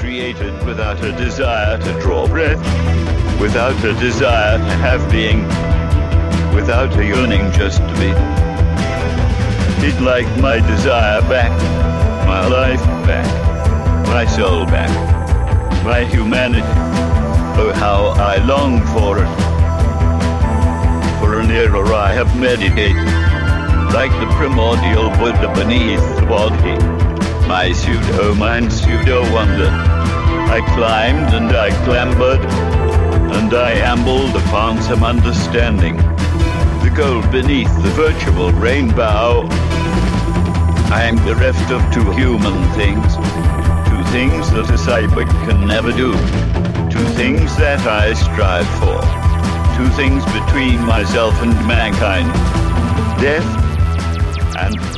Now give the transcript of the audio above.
created without a desire to draw breath, without a desire to have being, without a yearning just to be. He'd like my desire back, my life back, my soul back, my humanity. Oh, how I long for it. For an era I have meditated, like the primordial Buddha beneath the body. My pseudo-mind, pseudo-wonder. I climbed and I clambered, and I ambled upon some understanding. The gold beneath the virtual rainbow. I am bereft of two human things, two things that a cyborg can never do, two things that I strive for, two things between myself and mankind, death and